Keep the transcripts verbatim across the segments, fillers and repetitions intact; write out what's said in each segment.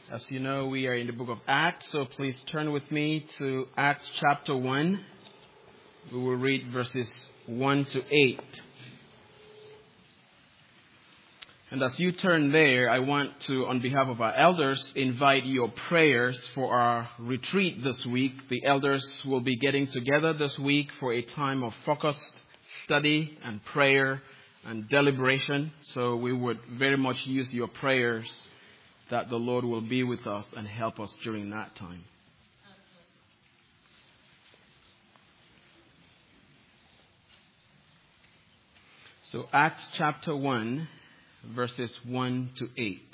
As you know, we are in the book of Acts, so please turn with me to Acts chapter one. We will read verses one to eight. And as you turn there, I want to, on behalf of our elders, invite your prayers for our retreat this week. The elders will be getting together this week for a time of focused study and prayer and deliberation. So we would very much use your prayers that the Lord will be with us and help us during that time. So Acts chapter one, verses one to eight.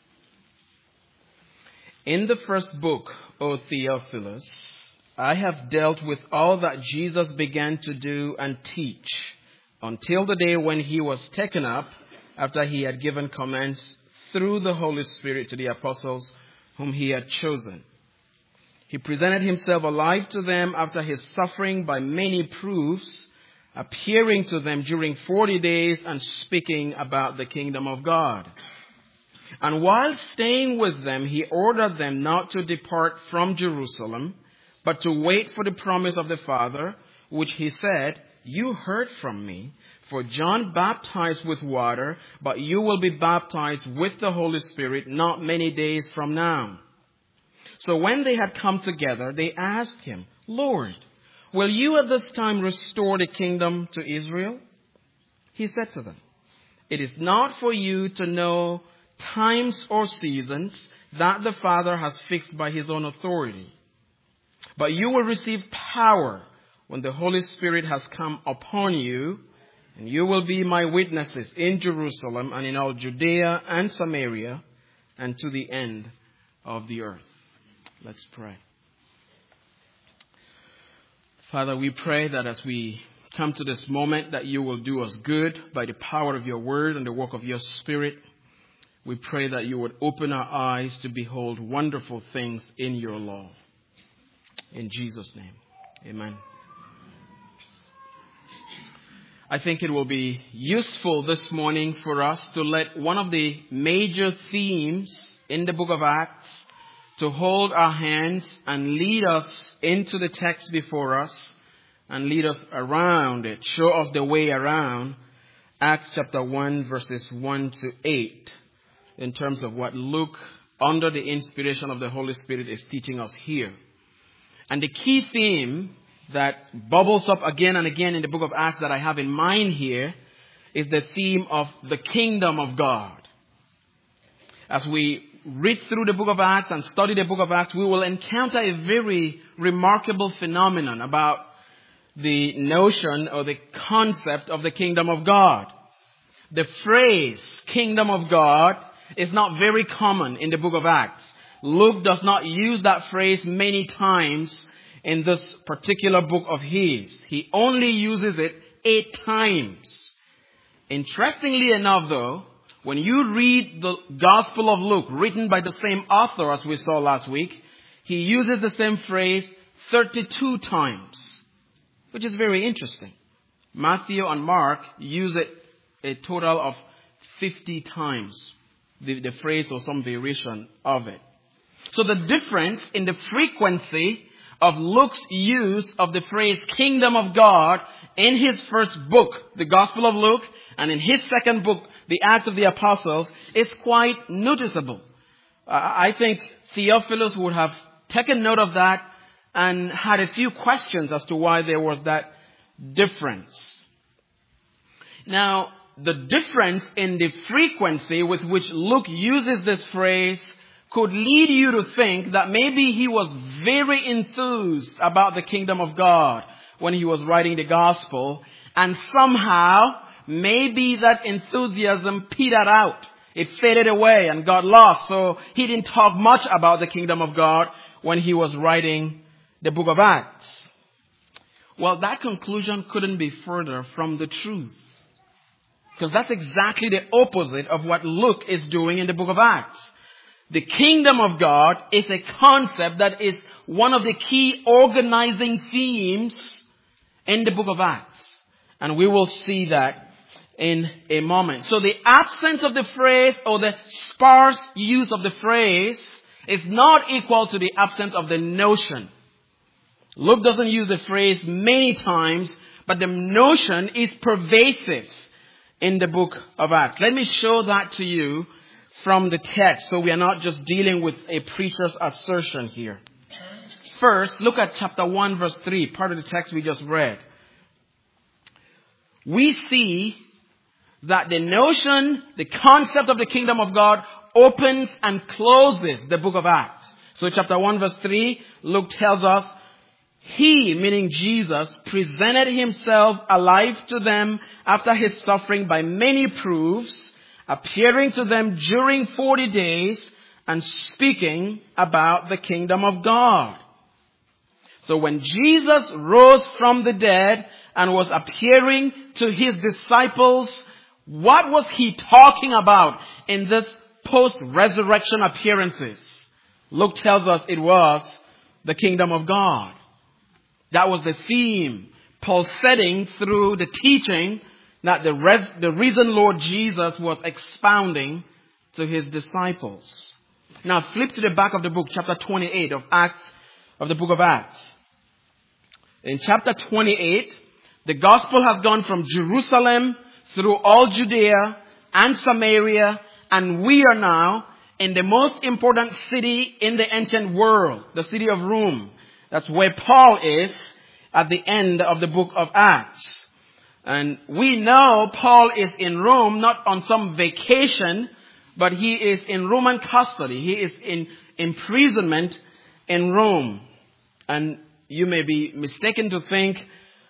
In the first book, O Theophilus, I have dealt with all that Jesus began to do and teach until the day when he was taken up after he had given commands through the Holy Spirit to the apostles whom he had chosen. He presented himself alive to them after his suffering by many proofs, appearing to them during forty days and speaking about the kingdom of God. And while staying with them, he ordered them not to depart from Jerusalem, but to wait for the promise of the Father, which he said, "You heard from me. For John baptized with water, but you will be baptized with the Holy Spirit not many days from now." So when they had come together, they asked him, "Lord, will you at this time restore the kingdom to Israel?" He said to them, "It is not for you to know times or seasons that the Father has fixed by his own authority. But you will receive power when the Holy Spirit has come upon you, and you will be my witnesses in Jerusalem and in all Judea and Samaria and to the end of the earth." Let's pray. Father, we pray that as we come to this moment that you will do us good by the power of your word and the work of your Spirit. We pray that you would open our eyes to behold wonderful things in your law. In Jesus' name, amen. I think it will be useful this morning for us to let one of the major themes in the book of Acts to hold our hands and lead us into the text before us and lead us around it, show us the way around Acts chapter one, verses one to eight, in terms of what Luke, under the inspiration of the Holy Spirit, is teaching us here. And the key theme that bubbles up again and again in the book of Acts that I have in mind here is the theme of the kingdom of God. As we read through the book of Acts and study the book of Acts, we will encounter a very remarkable phenomenon about the notion or the concept of the kingdom of God. The phrase kingdom of God is not very common in the book of Acts. Luke does not use that phrase many times in this particular book of his. He only uses it eight times. Interestingly enough, though, when you read the Gospel of Luke, written by the same author as we saw last week, he uses the same phrase thirty-two times, which is very interesting. Matthew and Mark use it a total of fifty times, the, the phrase or some variation of it. So the difference in the frequency of Luke's use of the phrase kingdom of God in his first book, the Gospel of Luke, and in his second book, the Acts of the Apostles, is quite noticeable. Uh, I think Theophilus would have taken note of that and had a few questions as to why there was that difference. Now, the difference in the frequency with which Luke uses this phrase could lead you to think that maybe he was very enthused about the kingdom of God when he was writing the gospel, and somehow maybe that enthusiasm petered out. It faded away and got lost, so he didn't talk much about the kingdom of God when he was writing the book of Acts. Well, that conclusion couldn't be further from the truth, because that's exactly the opposite of what Luke is doing in the book of Acts. The kingdom of God is a concept that is one of the key organizing themes in the book of Acts. And we will see that in a moment. So the absence of the phrase or the sparse use of the phrase is not equal to the absence of the notion. Luke doesn't use the phrase many times, but the notion is pervasive in the book of Acts. Let me show that to you from the text, so we are not just dealing with a preacher's assertion here. First, look at chapter one, verse three, part of the text we just read. We see that the notion, the concept of the kingdom of God opens and closes the book of Acts. So chapter one, verse three, Luke tells us, He, meaning Jesus, presented himself alive to them after his suffering by many proofs, appearing to them during forty days and speaking about the kingdom of God. So when Jesus rose from the dead and was appearing to his disciples, what was he talking about in this post-resurrection appearances? Luke tells us it was the kingdom of God. That was the theme Paul setting through the teaching that the, res- the risen Lord Jesus was expounding to his disciples. Now flip to the back of the book, chapter twenty-eight of Acts, of the book of Acts. In chapter twenty-eight, the gospel has gone from Jerusalem through all Judea and Samaria, and we are now in the most important city in the ancient world, the city of Rome. That's where Paul is at the end of the book of Acts. And we know Paul is in Rome, not on some vacation, but he is in Roman custody. He is in imprisonment in Rome. And you may be mistaken to think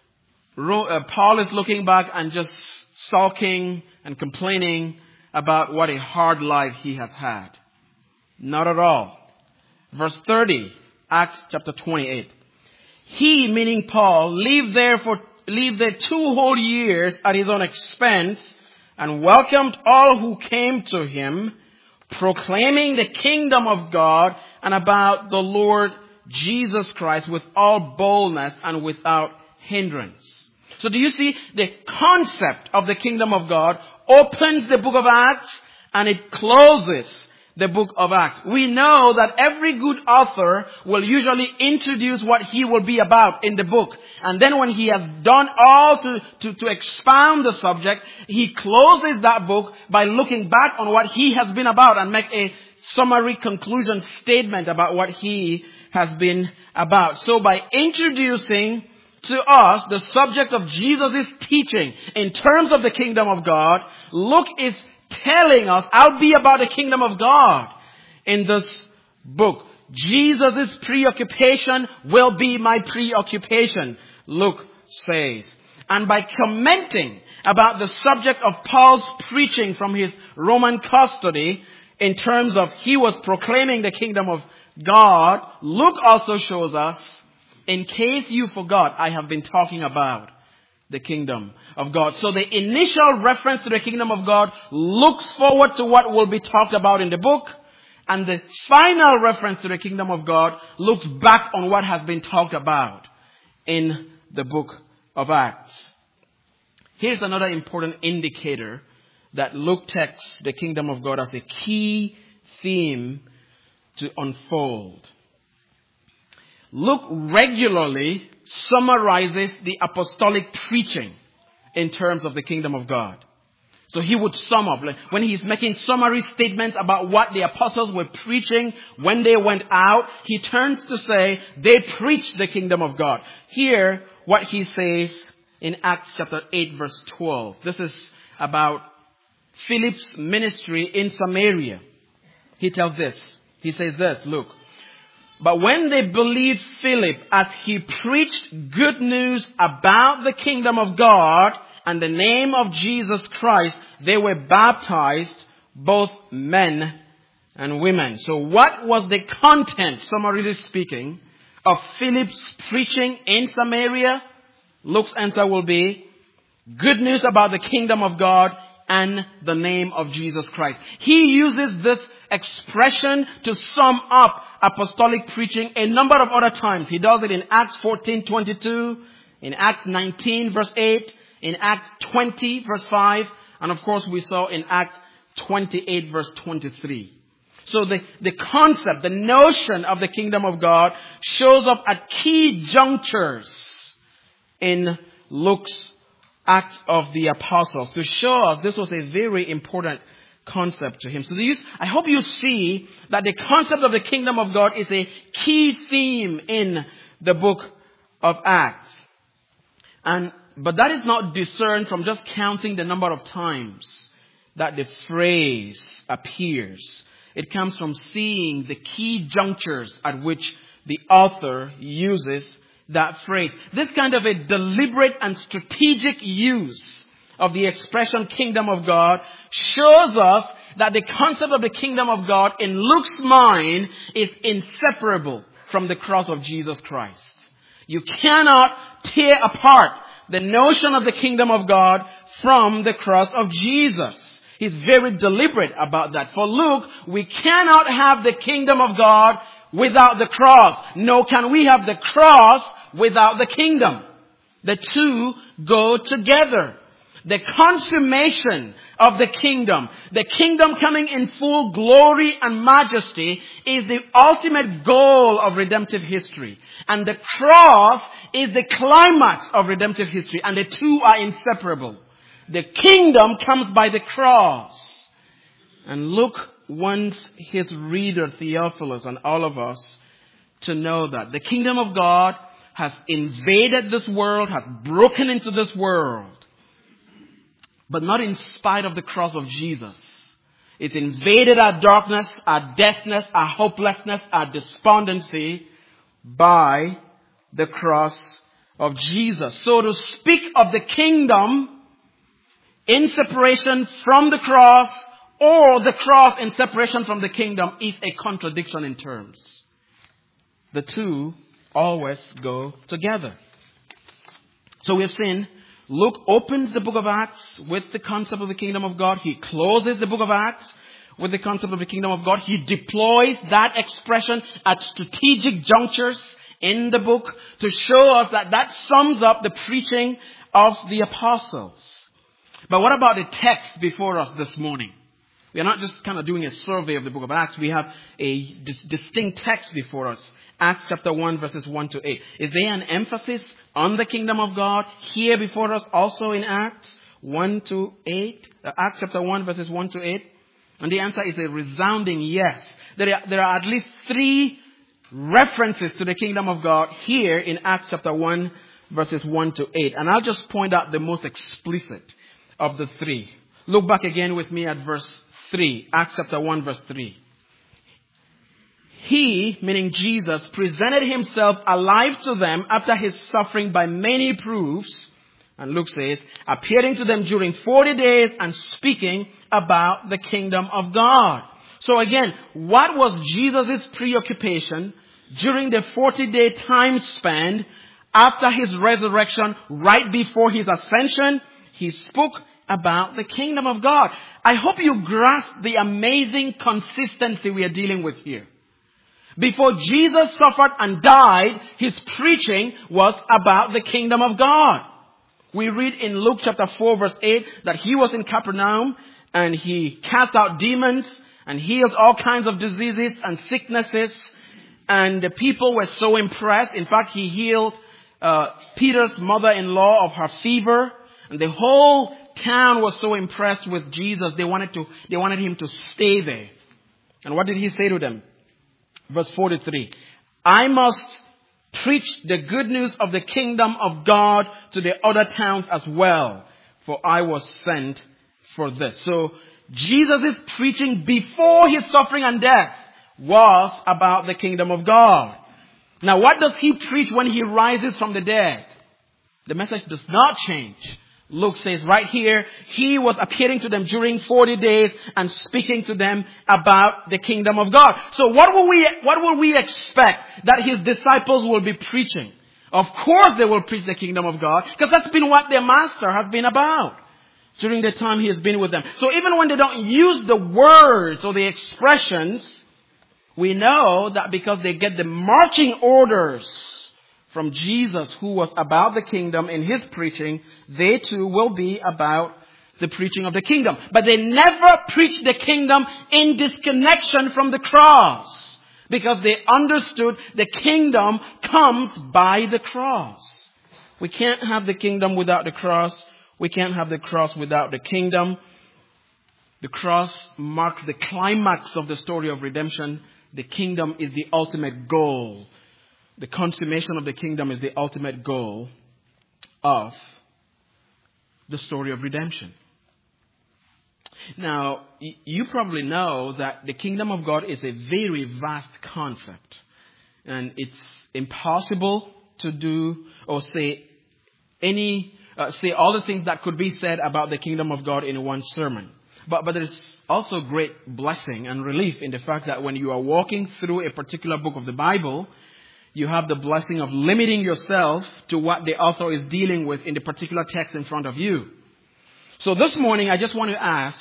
Paul is looking back and just sulking and complaining about what a hard life he has had. Not at all. Verse thirty, Acts chapter twenty-eight. He, meaning Paul, lived there for lived there two whole years at his own expense and welcomed all who came to him, proclaiming the kingdom of God and about the Lord Jesus Christ with all boldness and without hindrance. So do you see the concept of the kingdom of God opens the book of Acts and it closes the book of Acts. We know that every good author will usually introduce what he will be about in the book. And then when he has done all to, to, to expound the subject, he closes that book by looking back on what he has been about and make a summary conclusion statement about what he has been about. So by introducing to us the subject of Jesus' teaching in terms of the kingdom of God, Luke is telling us, I'll be about the kingdom of God in this book. Jesus' preoccupation will be my preoccupation, Luke says. And by commenting about the subject of Paul's preaching from his Roman custody in terms of he was proclaiming the kingdom of God, Luke also shows us, in case you forgot, I have been talking about the kingdom of God. So the initial reference to the kingdom of God looks forward to what will be talked about in the book. And the final reference to the kingdom of God looks back on what has been talked about in the book of Acts. Here's another important indicator that Luke takes the kingdom of God as a key theme to unfold. Luke regularly summarizes the apostolic preaching in terms of the kingdom of God. So he would sum up, like when he's making summary statements about what the apostles were preaching when they went out, he turns to say they preached the kingdom of God. Here, what he says in Acts chapter eight verse twelve. This is about Philip's ministry in Samaria. He tells this. He says this, look. But when they believed Philip as he preached good news about the kingdom of God and the name of Jesus Christ, they were baptized, both men and women. So what was the content, summarily speaking, of Philip's preaching in Samaria? Luke's answer will be good news about the kingdom of God and the name of Jesus Christ. He uses this expression to sum up apostolic preaching a number of other times. He does it in Acts fourteen twenty-two, in Acts nineteen verse eight, in Acts twenty verse five, and of course we saw in Acts twenty-eight verse twenty-three. So the, the concept, the notion of the kingdom of God shows up at key junctures in Luke's Acts of the Apostles to show us this was a very important concept to him. So you, I hope you see that the concept of the kingdom of God is a key theme in the book of Acts. And but that is not discerned from just counting the number of times that the phrase appears. It comes from seeing the key junctures at which the author uses that phrase. This kind of a deliberate and strategic use of the expression kingdom of God shows us that the concept of the kingdom of God in Luke's mind is inseparable from the cross of Jesus Christ. You cannot tear apart the notion of the kingdom of God from the cross of Jesus. He's very deliberate about that. For Luke, we cannot have the kingdom of God without the cross. Nor can we have the cross without the kingdom. The two go together. The consummation of the kingdom, the kingdom coming in full glory and majesty, is the ultimate goal of redemptive history. And the cross is the climax of redemptive history. And the two are inseparable. The kingdom comes by the cross. And Luke wants his reader, Theophilus, and all of us to know that the kingdom of God has invaded this world, has broken into this world. But not in spite of the cross of Jesus. It invaded our darkness, our deafness, our hopelessness, our despondency by the cross of Jesus. So to speak of the kingdom in separation from the cross, or the cross in separation from the kingdom, is a contradiction in terms. The two always go together. So we have seen Luke opens the book of Acts with the concept of the kingdom of God. He closes the book of Acts with the concept of the kingdom of God. He deploys that expression at strategic junctures in the book to show us that that sums up the preaching of the apostles. But what about the text before us this morning? We are not just kind of doing a survey of the book of Acts. We have a dis- distinct text before us. Acts chapter one verses one to eight. Is there an emphasis on the kingdom of God here before us also in Acts one to eight? Uh, Acts chapter one verses one to eight. And the answer is a resounding yes. There are, there are at least three references to the kingdom of God here in Acts chapter one verses one to eight. And I'll just point out the most explicit of the three. Look back again with me at verse three. Acts chapter one verse three. He, meaning Jesus, presented himself alive to them after his suffering by many proofs. And Luke says, appearing to them during forty days and speaking about the kingdom of God. So again, what was Jesus' preoccupation during the forty-day time span after his resurrection, right before his ascension? He spoke about the kingdom of God. I hope you grasp the amazing consistency we are dealing with here. Before Jesus suffered and died, his preaching was about the kingdom of God. We read in Luke chapter four verse eight that he was in Capernaum and he cast out demons and healed all kinds of diseases and sicknesses. And the people were so impressed. In fact, he healed uh, Peter's mother-in-law of her fever. And the whole town was so impressed with Jesus, they wanted to, they wanted him to stay there. And what did he say to them? Verse forty-three. I must preach the good news of the kingdom of God to the other towns as well, for I was sent for this. So Jesus' preaching before his suffering and death was about the kingdom of God. Now what does he preach when he rises from the dead? The message does not change. Luke says right here, he was appearing to them during forty days and speaking to them about the kingdom of God. So what will we, what will we expect that his disciples will be preaching? Of course they will preach the kingdom of God, because that's been what their master has been about during the time he has been with them. So even when they don't use the words or the expressions, we know that because they get the marching orders from Jesus, who was about the kingdom in his preaching, they too will be about the preaching of the kingdom. But they never preached the kingdom in disconnection from the cross, because they understood the kingdom comes by the cross. We can't have the kingdom without the cross. We can't have the cross without the kingdom. The cross marks the climax of the story of redemption. The kingdom is the ultimate goal. The consummation of the kingdom is the ultimate goal of the story of redemption. Now, you probably know that the kingdom of God is a very vast concept. And it's impossible to do or say any, uh, say all the things that could be said about the kingdom of God in one sermon. But, but there's also great blessing and relief in the fact that when you are walking through a particular book of the Bible, you have the blessing of limiting yourself to what the author is dealing with in the particular text in front of you. So this morning, I just want to ask,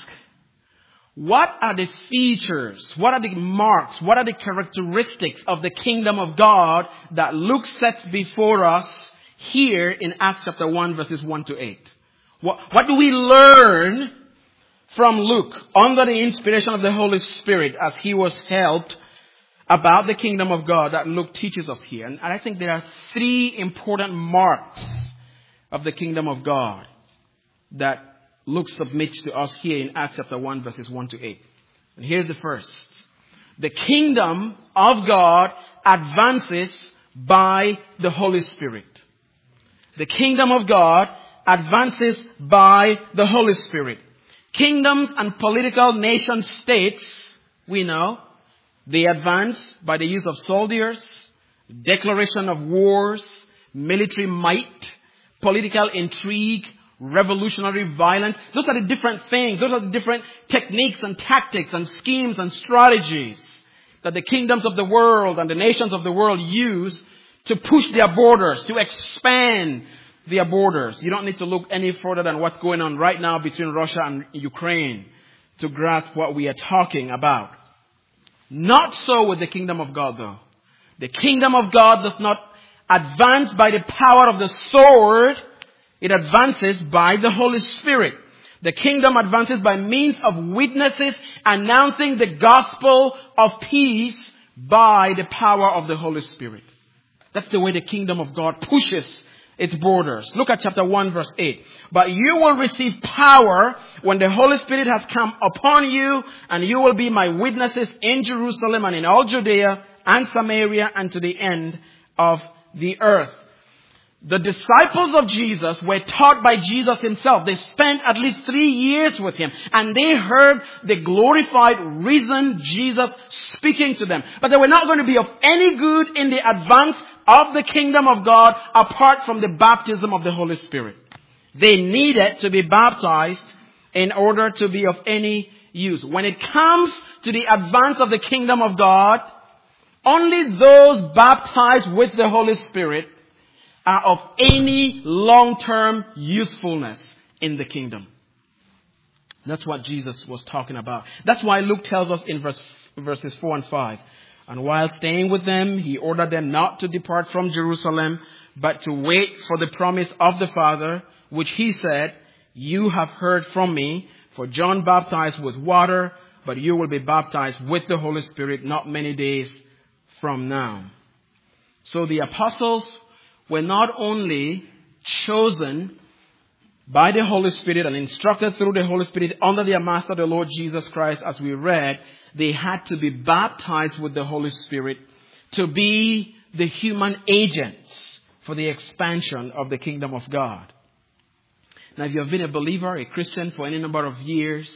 what are the features, what are the marks, what are the characteristics of the kingdom of God that Luke sets before us here in Acts chapter one, verses one to eight? What, what do we learn from Luke under the inspiration of the Holy Spirit as he was helped about the kingdom of God that Luke teaches us here? And I think there are three important marks of the kingdom of God that Luke submits to us here in Acts chapter one, verses one to eight. And here's the first. The kingdom of God advances by the Holy Spirit. The kingdom of God advances by the Holy Spirit. Kingdoms and political nation states, we know, they advance by the use of soldiers, declaration of wars, military might, political intrigue, revolutionary violence. Those are the different things. Those are the different techniques and tactics and schemes and strategies that the kingdoms of the world and the nations of the world use to push their borders, to expand their borders. You don't need to look any further than what's going on right now between Russia and Ukraine to grasp what we are talking about. Not so with the kingdom of God, though. The kingdom of God does not advance by the power of the sword. It advances by the Holy Spirit. The kingdom advances by means of witnesses announcing the gospel of peace by the power of the Holy Spirit. That's the way the kingdom of God pushes its borders. Look at chapter one, verse eight. But you will receive power when the Holy Spirit has come upon you, and you will be my witnesses in Jerusalem and in all Judea and Samaria and to the end of the earth. The disciples of Jesus were taught by Jesus himself. They spent at least three years with him, and they heard the glorified, risen Jesus speaking to them. But they were not going to be of any good in the advance of the kingdom of God apart from the baptism of the Holy Spirit. They needed to be baptized in order to be of any use. When it comes to the advance of the kingdom of God, only those baptized with the Holy Spirit are of any long-term usefulness in the kingdom. That's what Jesus was talking about. That's why Luke tells us in verse, verses four and five. And while staying with them, he ordered them not to depart from Jerusalem, but to wait for the promise of the Father, which he said, you have heard from me, for John baptized with water, but you will be baptized with the Holy Spirit not many days from now. So the apostles were not only chosen by the Holy Spirit and instructed through the Holy Spirit under their Master, the Lord Jesus Christ, as we read, they had to be baptized with the Holy Spirit to be the human agents for the expansion of the kingdom of God. Now, if you have been a believer, a Christian for any number of years,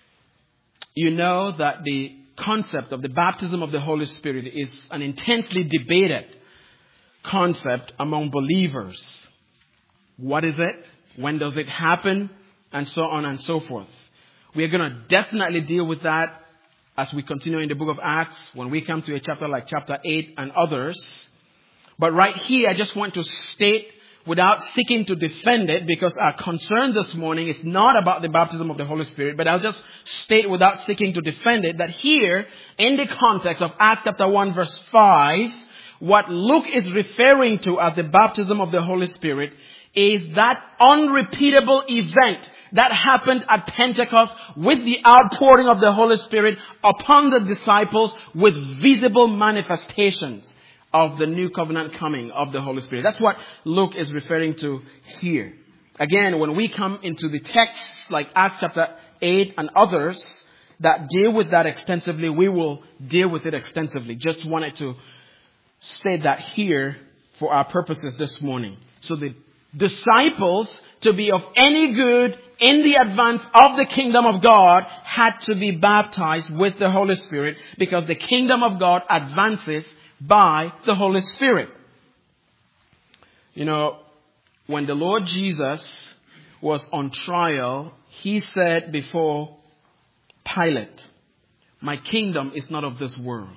you know that the concept of the baptism of the Holy Spirit is an intensely debated concept among believers. What is it? When does it happen? And so on and so forth. We are going to definitely deal with that as we continue in the book of Acts when we come to a chapter like chapter eight and others. But right here, I just want to state without seeking to defend it, because our concern this morning is not about the baptism of the Holy Spirit, but I'll just state without seeking to defend it that here, in the context of Acts chapter one verse five, what Luke is referring to as the baptism of the Holy Spirit is that unrepeatable event that happened at Pentecost with the outpouring of the Holy Spirit upon the disciples with visible manifestations of the new covenant coming of the Holy Spirit. That's what Luke is referring to here. Again, when we come into the texts like Acts chapter eight and others that deal with that extensively, we will deal with it extensively. Just wanted to state that here for our purposes this morning. So the disciples, to be of any good in the advance of the kingdom of God, had to be baptized with the Holy Spirit, because the kingdom of God advances by the Holy Spirit. You know, when the Lord Jesus was on trial, he said before Pilate, "My kingdom is not of this world.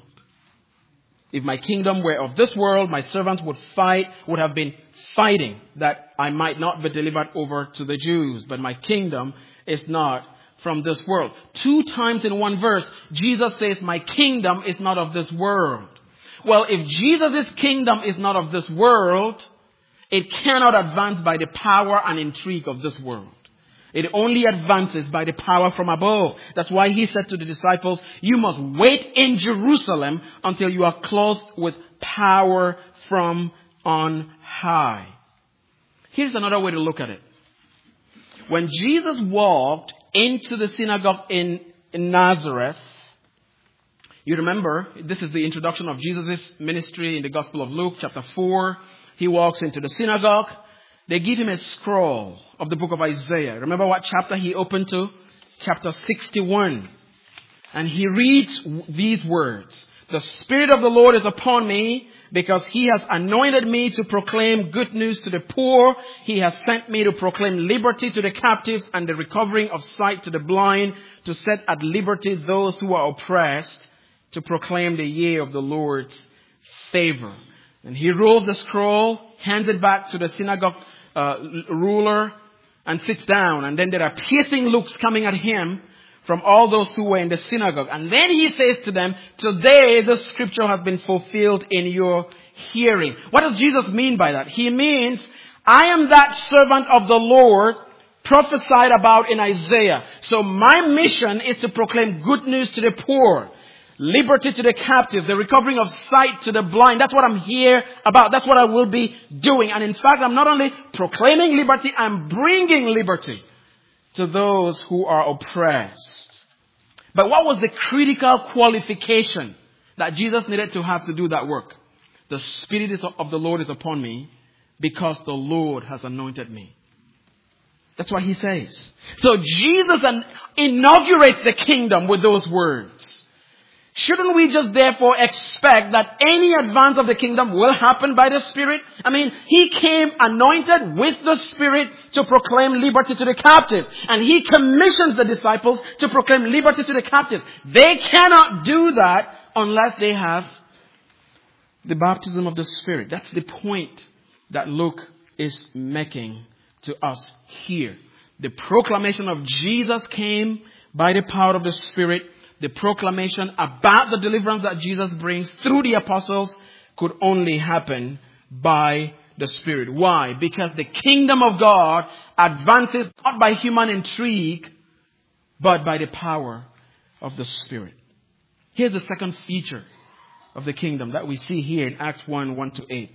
If my kingdom were of this world, my servants would fight, would have been fighting that I might not be delivered over to the Jews. But my kingdom is not from this world." Two times in one verse, Jesus says, "My kingdom is not of this world." Well, if Jesus' kingdom is not of this world, it cannot advance by the power and intrigue of this world. It only advances by the power from above. That's why he said to the disciples, "You must wait in Jerusalem until you are clothed with power from on high." Here's another way to look at it. When Jesus walked into the synagogue in, in Nazareth, you remember, this is the introduction of Jesus' ministry in the Gospel of Luke, chapter four. He walks into the synagogue. They give him a scroll of the book of Isaiah. Remember what chapter he opened to? Chapter sixty-one. And he reads these words. "The Spirit of the Lord is upon me, because he has anointed me to proclaim good news to the poor. He has sent me to proclaim liberty to the captives and the recovering of sight to the blind, to set at liberty those who are oppressed, to proclaim the year of the Lord's favor." And he rolls the scroll, hands it back to the synagogue uh, ruler, and sits down. And then there are piercing looks coming at him from all those who were in the synagogue. And then he says to them, "Today the scripture has been fulfilled in your hearing." What does Jesus mean by that? He means, I am that servant of the Lord prophesied about in Isaiah. So my mission is to proclaim good news to the poor, liberty to the captives, the recovering of sight to the blind. That's what I'm here about. That's what I will be doing. And in fact, I'm not only proclaiming liberty, I'm bringing liberty to those who are oppressed. But what was the critical qualification that Jesus needed to have to do that work? "The Spirit of the Lord is upon me, because the Lord has anointed me." That's what he says. So Jesus inaugurates the kingdom with those words. Shouldn't we just therefore expect that any advance of the kingdom will happen by the Spirit? I mean, he came anointed with the Spirit to proclaim liberty to the captives. And he commissions the disciples to proclaim liberty to the captives. They cannot do that unless they have the baptism of the Spirit. That's the point that Luke is making to us here. The proclamation of Jesus came by the power of the Spirit. The proclamation about the deliverance that Jesus brings through the apostles could only happen by the Spirit. Why? Because the kingdom of God advances not by human intrigue, but by the power of the Spirit. Here's the second feature of the kingdom that we see here in Acts one, one to eight.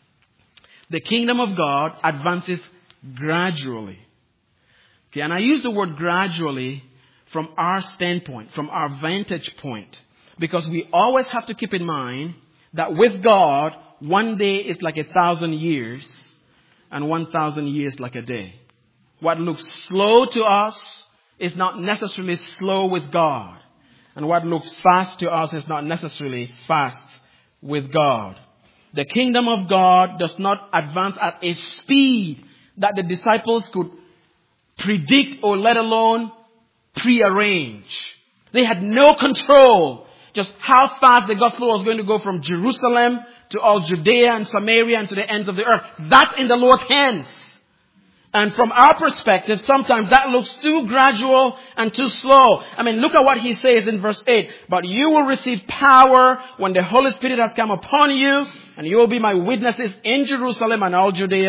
The kingdom of God advances gradually. Okay, and I use the word gradually from our standpoint, from our vantage point, because we always have to keep in mind that with God, one day is like a thousand years, and one thousand years like a day. What looks slow to us is not necessarily slow with God. And what looks fast to us is not necessarily fast with God. The kingdom of God does not advance at a speed that the disciples could predict or let alone prearrange. They had no control just how fast the gospel was going to go from Jerusalem to all Judea and Samaria and to the ends of the earth. That's in the Lord's hands. And from our perspective, sometimes that looks too gradual and too slow. I mean, look at what he says in verse eight. "But you will receive power when the Holy Spirit has come upon you, and you will be my witnesses in Jerusalem and all Judea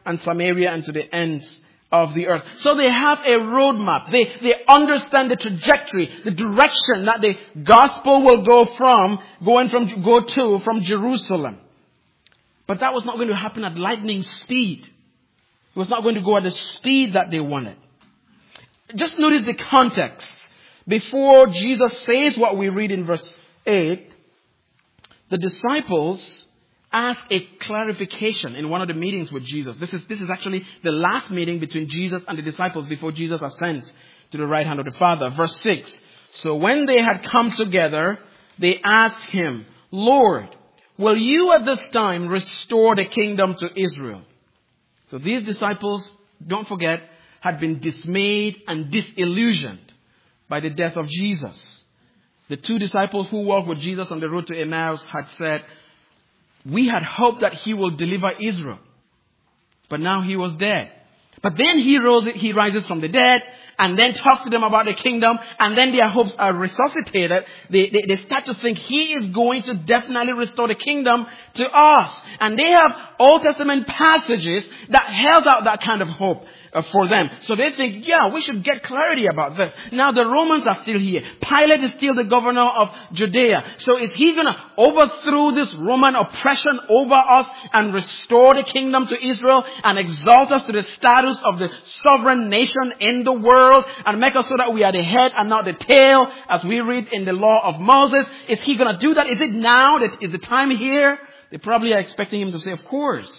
and Samaria and to the ends of the earth. So they have a roadmap. They, they understand the trajectory, the direction that the gospel will go from, going from, go to from Jerusalem. But that was not going to happen at lightning speed. It was not going to go at the speed that they wanted. Just notice the context. Before Jesus says what we read in verse eight, the disciples ask a clarification in one of the meetings with Jesus. This is, this is actually the last meeting between Jesus and the disciples before Jesus ascends to the right hand of the Father. Verse six. So when they had come together, they asked him, Lord, will you at this time restore the kingdom to Israel? So these disciples, don't forget, had been dismayed and disillusioned by the death of Jesus. The two disciples who walked with Jesus on the road to Emmaus had said, we had hoped that he will deliver Israel. But now he was dead. But then he rose, he rises from the dead and then talks to them about the kingdom. And then their hopes are resuscitated. They, they, they start to think he is going to definitely restore the kingdom to us. And they have Old Testament passages that held out that kind of hope uh, for them. So they think, yeah, we should get clarity about this. Now the Romans are still here. Pilate is still the governor of Judea. So is he going to overthrow this Roman oppression over us and restore the kingdom to Israel and exalt us to the status of the sovereign nation in the world and make us so that we are the head and not the tail, as we read in the law of Moses? Is he going to do that? Is it now? That is the time here? They probably are expecting him to say, of course.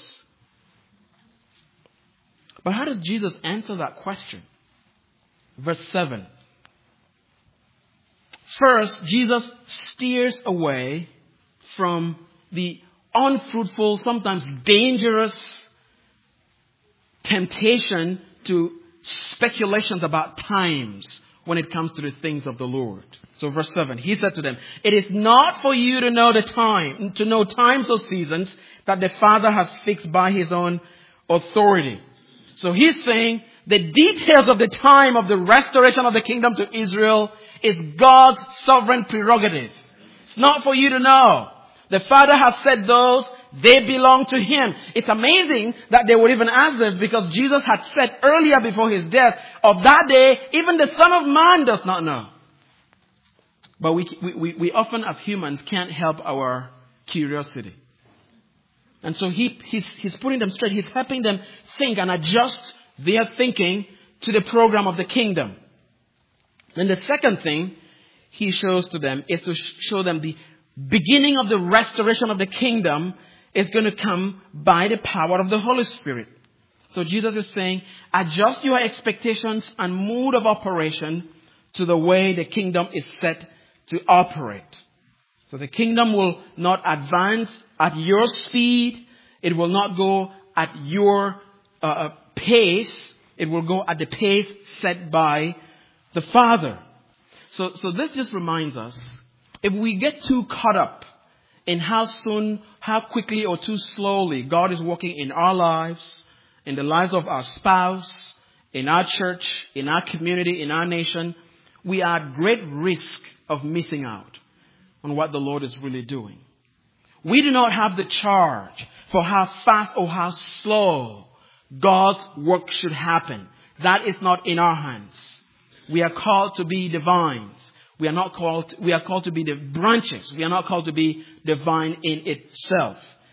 But how does Jesus answer that question? Verse seven. First, Jesus steers away from the unfruitful, sometimes dangerous temptation to speculations about times when it comes to the things of the Lord. So verse seven, he said to them, it is not for you to know the time, to know times or seasons that the Father has fixed by his own authority. So he's saying the details of the time of the restoration of the kingdom to Israel is God's sovereign prerogative. It's not for you to know. The Father has said those, they belong to him. It's amazing that they would even ask this because Jesus had said earlier before his death, of that day, even the Son of Man does not know. But we, we, we often as humans can't help our curiosity. And so he, he's, he's putting them straight. He's helping them think and adjust their thinking to the program of the kingdom. Then the second thing he shows to them is to show them the beginning of the restoration of the kingdom is going to come by the power of the Holy Spirit. So Jesus is saying, adjust your expectations and mood of operation to the way the kingdom is set to operate. So the kingdom will not advance at your speed. It will not go at your uh, pace. It will go at the pace set by the Father. So, so this just reminds us, if we get too caught up in how soon, how quickly or too slowly God is working in our lives, in the lives of our spouse, in our church, in our community, in our nation, we are at great risk of missing out on what the Lord is really doing. We do not have the charge for how fast or how slow God's work should happen. That is not in our hands. We are called to be the vines. We are not called, we are called to be the branches. We are not called to be the vine in itself.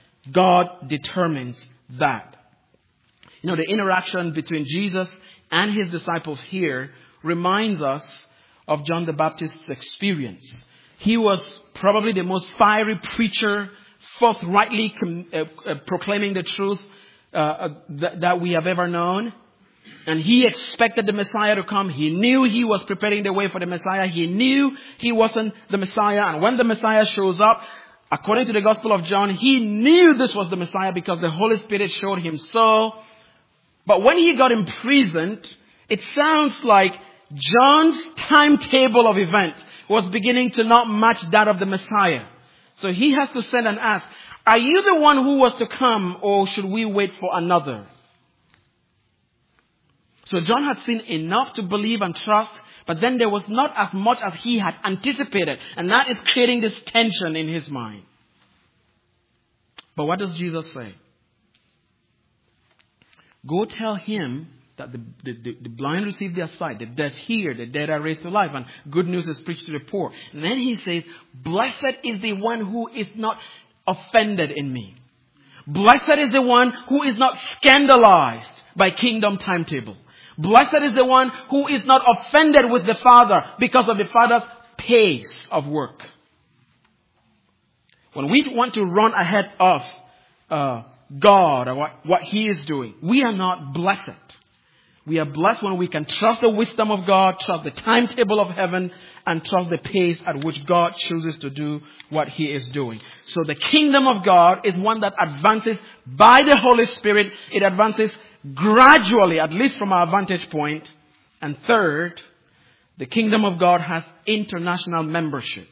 God determines that. You know, the interaction between Jesus and his disciples here reminds us of John the Baptist's experience. He was probably the most fiery preacher, forthrightly com- uh, uh, proclaiming the truth uh, uh, th- that we have ever known. And he expected the Messiah to come. He knew he was preparing the way for the Messiah. He knew he wasn't the Messiah. And when the Messiah shows up, according to the Gospel of John, he knew this was the Messiah because the Holy Spirit showed him so. But when he got imprisoned, it sounds like John's timetable of events was beginning to not match that of the Messiah. So he has to send and ask, are you the one who was to come, or should we wait for another? So John had seen enough to believe and trust, but then there was not as much as he had anticipated. And that is creating this tension in his mind. But what does Jesus say? Go tell him that the, the, the, the blind receive their sight, the deaf hear, the dead are raised to life, and good news is preached to the poor. And then he says, blessed is the one who is not offended in me. Blessed is the one who is not scandalized by kingdom timetable. Blessed is the one who is not offended with the Father because of the Father's pace of work. When we want to run ahead of uh, God or what, what He is doing, we are not blessed. We are blessed when we can trust the wisdom of God, trust the timetable of heaven, and trust the pace at which God chooses to do what He is doing. So the kingdom of God is one that advances by the Holy Spirit. It advances gradually, at least from our vantage point. And third, the kingdom of God has international membership.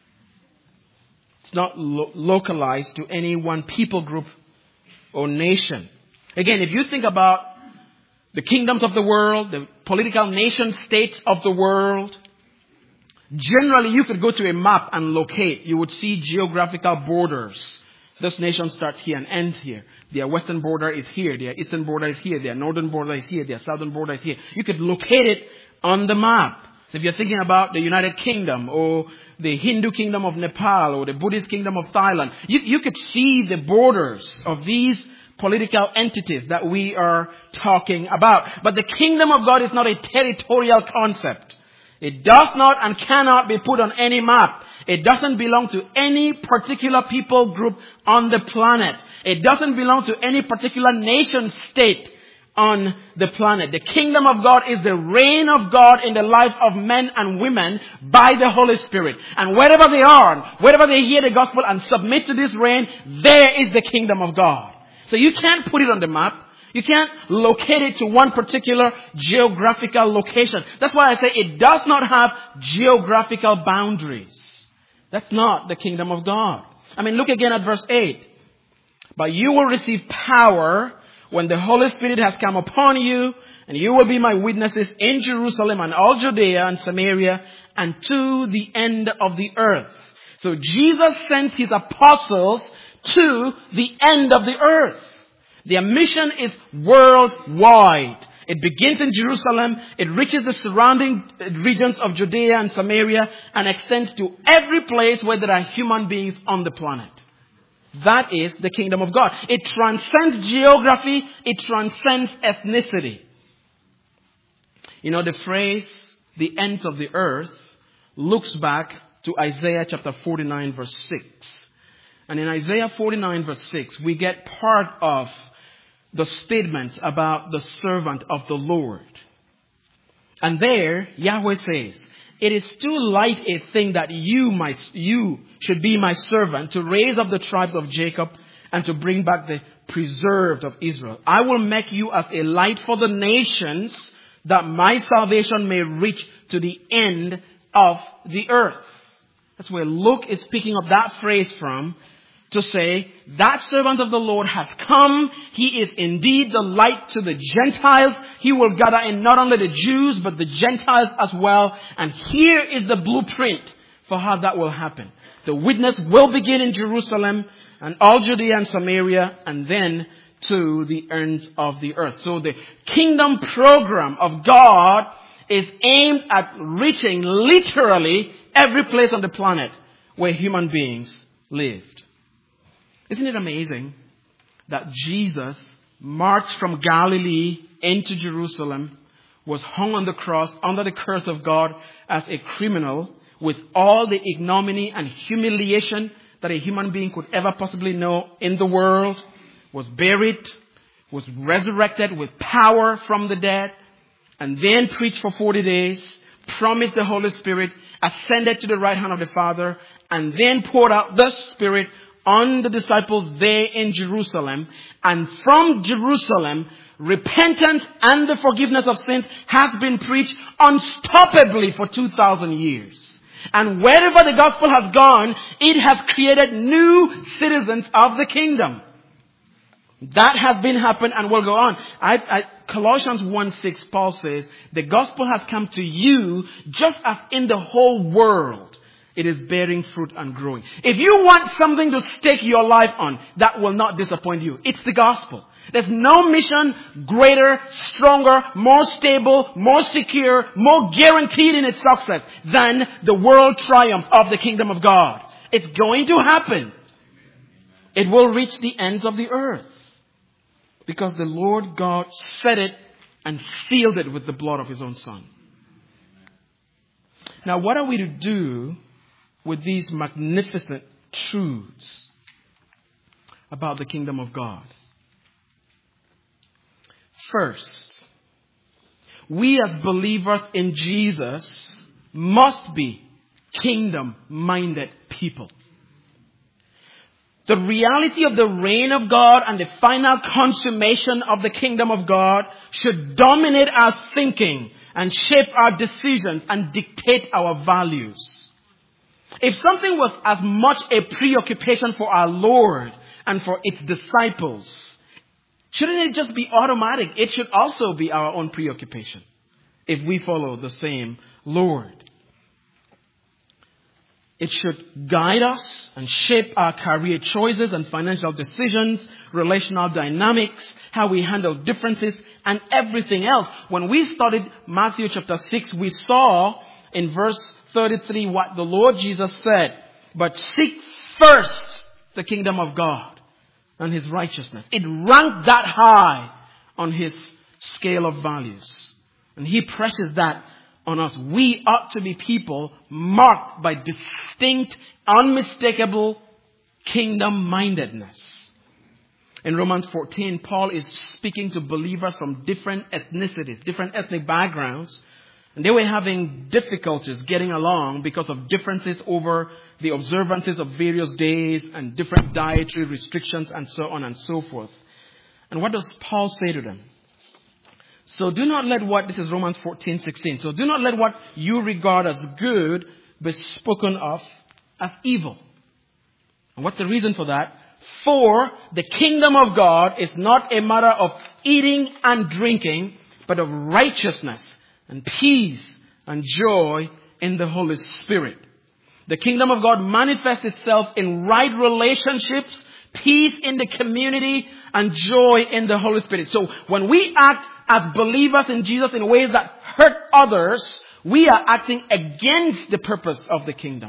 It's not lo- localized to any one people group or nation. Again, if you think about the kingdoms of the world, the political nation states of the world, generally you could go to a map and locate. You would see geographical borders. This nation starts here and ends here. Their western border is here. Their eastern border is here. Their northern border is here. Their southern border is here. You could locate it on the map. So if you're thinking about the United Kingdom or the Hindu kingdom of Nepal or the Buddhist kingdom of Thailand, you, you could see the borders of these political entities that we are talking about. But the kingdom of God is not a territorial concept. It does not and cannot be put on any map. It doesn't belong to any particular people group on the planet. It doesn't belong to any particular nation state on the planet. The kingdom of God is the reign of God in the lives of men and women by the Holy Spirit. And wherever they are, wherever they hear the gospel and submit to this reign, there is the kingdom of God. So you can't put it on the map. You can't locate it to one particular geographical location. That's why I say it does not have geographical boundaries. That's not the kingdom of God. I mean, look again at verse eight. But you will receive power when the Holy Spirit has come upon you, and you will be my witnesses in Jerusalem and all Judea and Samaria and to the end of the earth. So Jesus sent His apostles to the end of the earth. Their mission is worldwide. It begins in Jerusalem, it reaches the surrounding regions of Judea and Samaria, and extends to every place where there are human beings on the planet. That is the kingdom of God. It transcends geography, it transcends ethnicity. You know, the phrase, the ends of the earth, looks back to Isaiah chapter forty-nine verse six. And in Isaiah forty-nine verse six, we get part of the statements about the servant of the Lord. And there, Yahweh says, it is too light a thing that you, my, you should be my servant to raise up the tribes of Jacob and to bring back the preserved of Israel. I will make you as a light for the nations that my salvation may reach to the end of the earth. That's where Luke is picking up that phrase from, to say that servant of the Lord has come. He is indeed the light to the Gentiles. He will gather in not only the Jews, but the Gentiles as well. And here is the blueprint for how that will happen. The witness will begin in Jerusalem and all Judea and Samaria, and then to the ends of the earth. So the kingdom program of God is aimed at reaching literally every place on the planet where human beings lived. Isn't it amazing that Jesus marched from Galilee into Jerusalem, was hung on the cross under the curse of God as a criminal with all the ignominy and humiliation that a human being could ever possibly know in the world, was buried, was resurrected with power from the dead, and then preached for forty days, promised the Holy Spirit, ascended to the right hand of the Father, and then poured out the Spirit on the disciples there in Jerusalem. And from Jerusalem, repentance and the forgiveness of sins has been preached unstoppably for two thousand years. And wherever the gospel has gone, it has created new citizens of the kingdom. That has been happened and will go on. I, I, Colossians one six, Paul says, the gospel has come to you just as in the whole world it is bearing fruit and growing. If you want something to stake your life on, that will not disappoint you. It's the gospel. There's no mission greater, stronger, more stable, more secure, more guaranteed in its success than the world triumph of the kingdom of God. It's going to happen. It will reach the ends of the earth. Because the Lord God said it and sealed it with the blood of His own Son. Now, what are we to do with these magnificent truths about the kingdom of God? First, we as believers in Jesus must be kingdom-minded people. The reality of the reign of God and the final consummation of the kingdom of God should dominate our thinking and shape our decisions and dictate our values. If something was as much a preoccupation for our Lord and for its disciples, shouldn't it just be automatic? It should also be our own preoccupation if we follow the same Lord. It should guide us and shape our career choices and financial decisions, relational dynamics, how we handle differences, and everything else. When we studied Matthew chapter six, we saw in verse thirty-three what the Lord Jesus said. But seek first the kingdom of God and His righteousness. It ranked that high on His scale of values. And He presses that on us. We ought to be people marked by distinct, unmistakable kingdom-mindedness. In Romans fourteen, Paul is speaking to believers from different ethnicities, different ethnic backgrounds. And they were having difficulties getting along because of differences over the observances of various days and different dietary restrictions and so on and so forth. And what does Paul say to them? So do not let what, this is Romans fourteen sixteen. So do not let what you regard as good be spoken of as evil. And what's the reason for that? For the kingdom of God is not a matter of eating and drinking, but of righteousness and peace and joy in the Holy Spirit. The kingdom of God manifests itself in right relationships, peace in the community, and joy in the Holy Spirit. So when we act as believers in Jesus in ways that hurt others, we are acting against the purpose of the kingdom.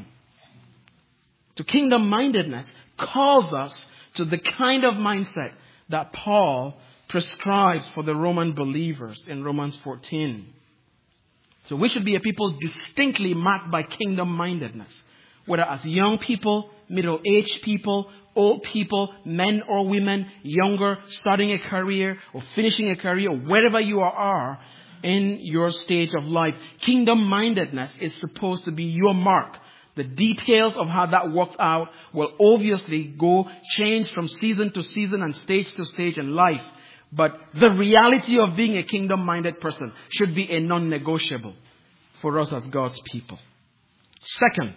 So kingdom-mindedness calls us to the kind of mindset that Paul prescribes for the Roman believers in Romans fourteen. So we should be a people distinctly marked by kingdom-mindedness. Whether as young people, middle-aged people, old people, men or women, younger, starting a career or finishing a career, or wherever you are in your stage of life. Kingdom-mindedness is supposed to be your mark. The details of how that works out will obviously go change from season to season and stage to stage in life. But the reality of being a kingdom-minded person should be a non-negotiable for us as God's people. Second,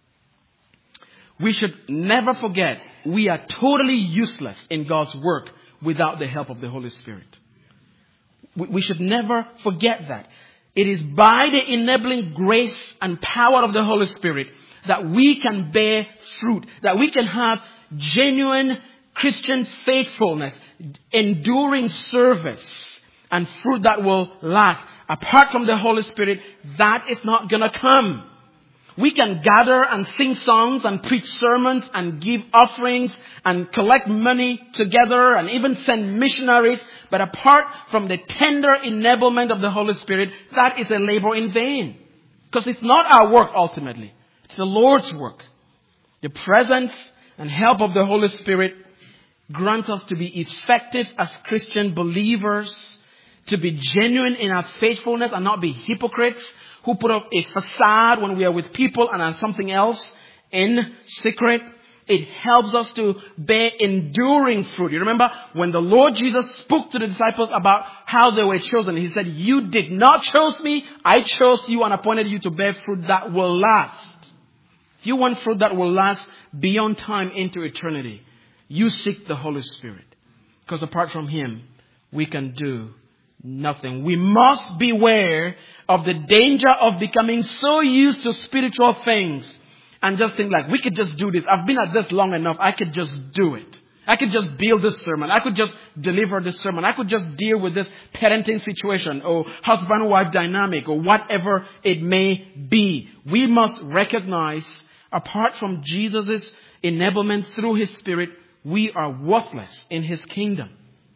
we should never forget we are totally useless in God's work without the help of the Holy Spirit. We should never forget that. It is by the enabling grace and power of the Holy Spirit that we can bear fruit, that we can have genuine Christian faithfulness, enduring service, and fruit that will last. Apart from the Holy Spirit, that is not going to come. We can gather and sing songs and preach sermons and give offerings and collect money together and even send missionaries. But apart from the tender enablement of the Holy Spirit, that is a labor in vain. Because it's not our work ultimately. It's the Lord's work. The presence and help of the Holy Spirit grants us to be effective as Christian believers, to be genuine in our faithfulness and not be hypocrites who put up a facade when we are with people and are something else in secret. It helps us to bear enduring fruit. You remember when the Lord Jesus spoke to the disciples about how they were chosen. He said, you did not choose me. I chose you and appointed you to bear fruit that will last. If you want fruit that will last beyond time into eternity, you seek the Holy Spirit. Because apart from Him, we can do nothing. We must beware of the danger of becoming so used to spiritual things and just think like, we could just do this. I've been at this long enough. I could just do it. I could just build this sermon. I could just deliver this sermon. I could just deal with this parenting situation or husband-wife dynamic or whatever it may be. We must recognize, apart from Jesus' enablement through His Spirit, we are worthless in His kingdom.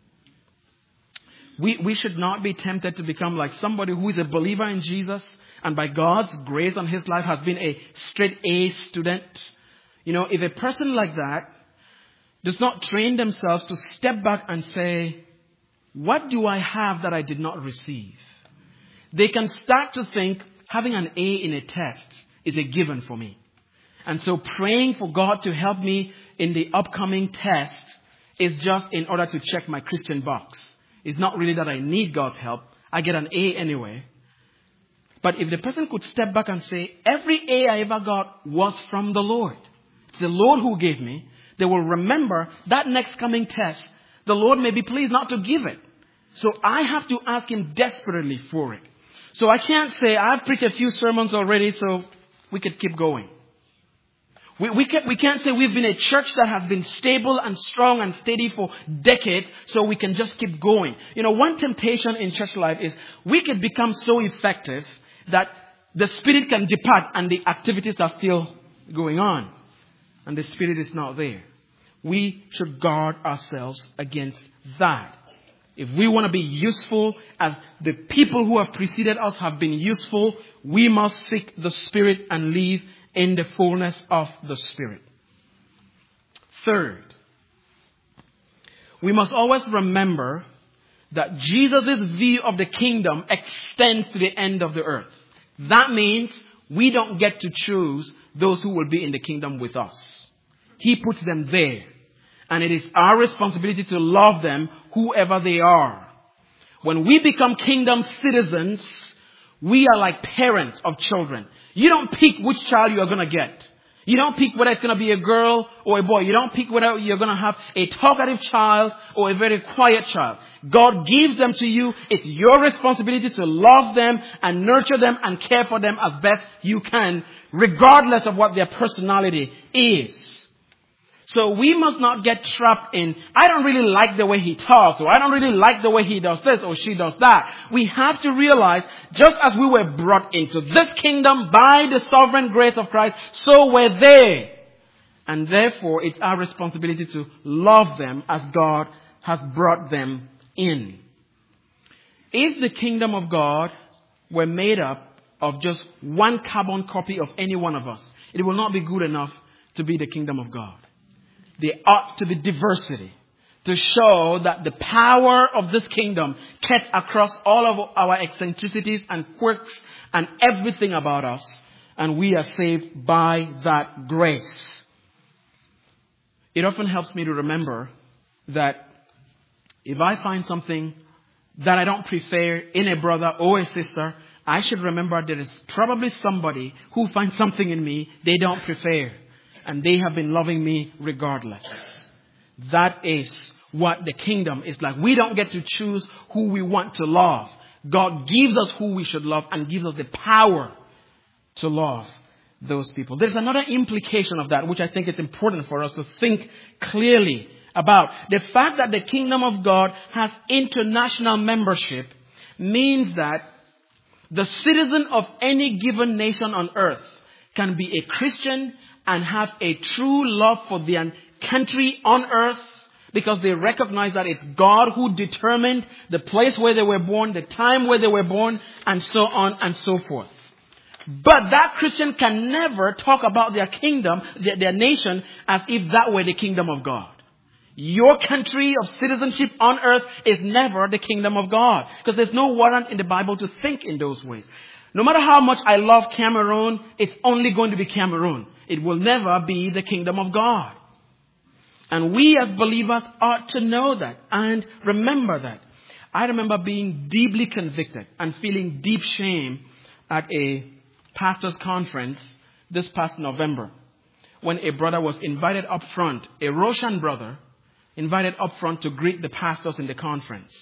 We, we should not be tempted to become like somebody who is a believer in Jesus and by God's grace on his life has been a straight A student. You know, if a person like that does not train themselves to step back and say, what do I have that I did not receive? They can start to think having an A in a test is a given for me. And so praying for God to help me in the upcoming test is just in order to check my Christian box. It's not really that I need God's help. I get an A anyway. But if the person could step back and say, every A I ever got was from the Lord. It's the Lord who gave me. They will remember that next coming test, the Lord may be pleased not to give it. So I have to ask Him desperately for it. So I can't say, I've preached a few sermons already, so we could keep going. We, we, can't, we can't say we've been a church that has been stable and strong and steady for decades, so we can just keep going. You know, one temptation in church life is we could become so effective that the Spirit can depart and the activities are still going on. And the Spirit is not there. We should guard ourselves against that. If we want to be useful as the people who have preceded us have been useful, we must seek the Spirit and live in the fullness of the Spirit. Third, we must always remember that Jesus' view of the kingdom extends to the end of the earth. That means we don't get to choose those who will be in the kingdom with us. He puts them there. And it is our responsibility to love them, whoever they are. When we become kingdom citizens, we are like parents of children. You don't pick which child you are going to get. You don't pick whether it's going to be a girl or a boy. You don't pick whether you're going to have a talkative child or a very quiet child. God gives them to you. It's your responsibility to love them and nurture them and care for them as best you can, regardless of what their personality is. So we must not get trapped in, I don't really like the way he talks, or I don't really like the way he does this or she does that. We have to realize, just as we were brought into this kingdom by the sovereign grace of Christ, so we're there. And therefore, it's our responsibility to love them as God has brought them in. If the kingdom of God were made up of just one carbon copy of any one of us, it will not be good enough to be the kingdom of God. There ought to be diversity to show that the power of this kingdom cuts across all of our eccentricities and quirks and everything about us. And we are saved by that grace. It often helps me to remember that if I find something that I don't prefer in a brother or a sister, I should remember there is probably somebody who finds something in me they don't prefer. And they have been loving me regardless. That is what the kingdom is like. We don't get to choose who we want to love. God gives us who we should love and gives us the power to love those people. There's another implication of that, which I think is important for us to think clearly about. The fact that the kingdom of God has international membership means that the citizen of any given nation on earth can be a Christian and have a true love for their country on earth because they recognize that it's God who determined the place where they were born, the time where they were born, and so on and so forth. But that Christian can never talk about their kingdom, their, their nation, as if that were the kingdom of God. Your country of citizenship on earth is never the kingdom of God because there's no warrant in the Bible to think in those ways. No matter how much I love Cameroon, it's only going to be Cameroon. It will never be the kingdom of God. And we as believers ought to know that and remember that. I remember being deeply convicted and feeling deep shame at a pastor's conference this past November when a brother was invited up front, a Roshan brother, invited up front to greet the pastors in the conference.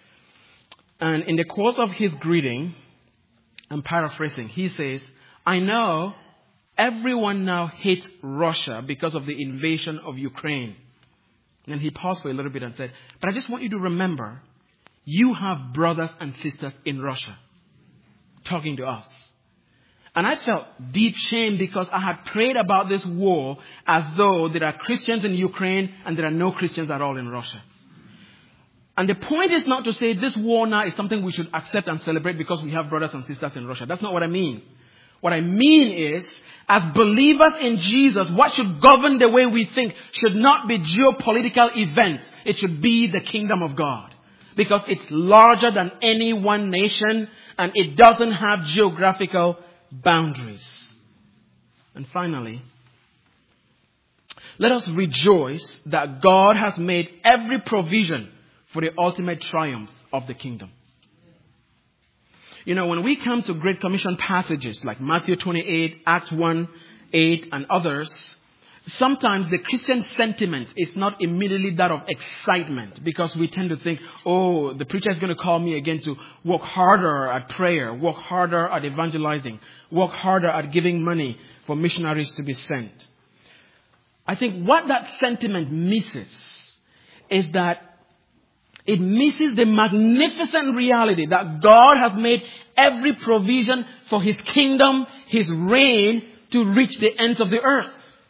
And in the course of his greeting, I'm paraphrasing, he says, I know everyone now hates Russia because of the invasion of Ukraine. And he paused for a little bit and said, but I just want you to remember, you have brothers and sisters in Russia talking to us. And I felt deep shame because I had prayed about this war as though there are Christians in Ukraine and there are no Christians at all in Russia. And the point is not to say this war now is something we should accept and celebrate because we have brothers and sisters in Russia. That's not what I mean. What I mean is, as believers in Jesus, what should govern the way we think should not be geopolitical events. It should be the kingdom of God. Because it's larger than any one nation and it doesn't have geographical boundaries. And finally, let us rejoice that God has made every provision for the ultimate triumph of the kingdom. You know, when we come to Great Commission passages like Matthew twenty-eight, Acts one, eight, and others, sometimes the Christian sentiment is not immediately that of excitement because we tend to think, oh, the preacher is going to call me again to work harder at prayer, work harder at evangelizing, work harder at giving money for missionaries to be sent. I think what that sentiment misses is that it misses the magnificent reality that God has made every provision for His kingdom, His reign to reach the ends of the earth.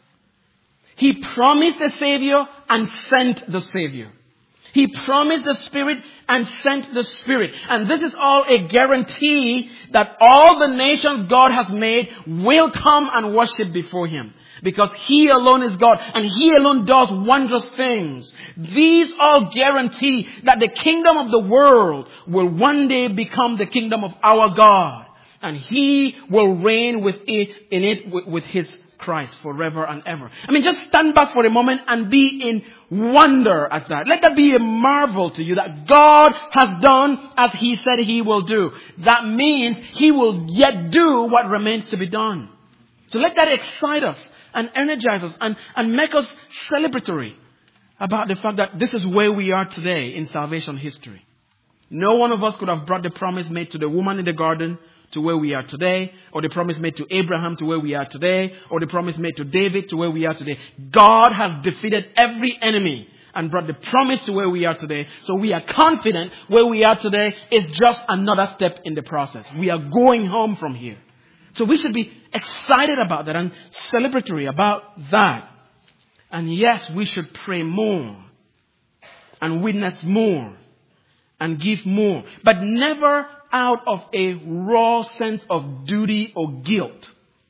He promised the Savior and sent the Savior. He promised the Spirit and sent the Spirit. And this is all a guarantee that all the nations God has made will come and worship before Him. Because He alone is God and He alone does wondrous things. These all guarantee that the kingdom of the world will one day become the kingdom of our God. And He will reign with it, in it with, with His Christ forever and ever. I mean, just stand back for a moment and be in wonder at that. Let that be a marvel to you that God has done as He said He will do. That means He will yet do what remains to be done. So let that excite us and energize us and, and make us celebratory about the fact that this is where we are today in salvation history. No one of us could have brought the promise made to the woman in the garden to where we are today, or the promise made to Abraham to where we are today, or the promise made to David to where we are today. God has defeated every enemy and brought the promise to where we are today. So we are confident where we are today is just another step in the process. We are going home from here. So we should be excited about that and celebratory about that. And yes, we should pray more and witness more and give more, but never out of a raw sense of duty or guilt,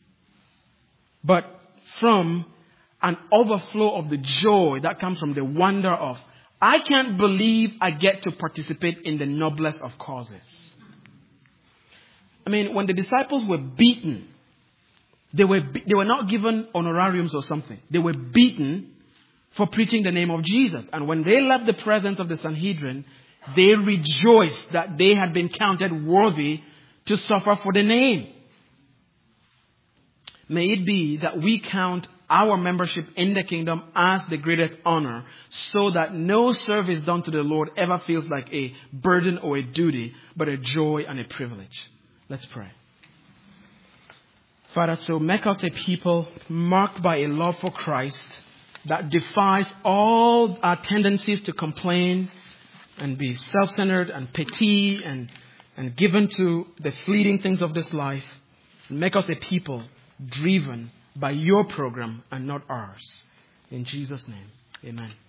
but from an overflow of the joy that comes from the wonder of, I can't believe I get to participate in the noblest of causes. I mean, when the disciples were beaten, they were they were not given honorariums or something. They were beaten for preaching the name of Jesus. And when they left the presence of the Sanhedrin, they rejoiced that they had been counted worthy to suffer for the name. May it be that we count our membership in the kingdom as the greatest honor, so that no service done to the Lord ever feels like a burden or a duty, but a joy and a privilege. Let's pray. Father, so make us a people marked by a love for Christ that defies all our tendencies to complain and be self-centered and petty and, and given to the fleeting things of this life. Make us a people driven by your program and not ours. In Jesus' name, amen.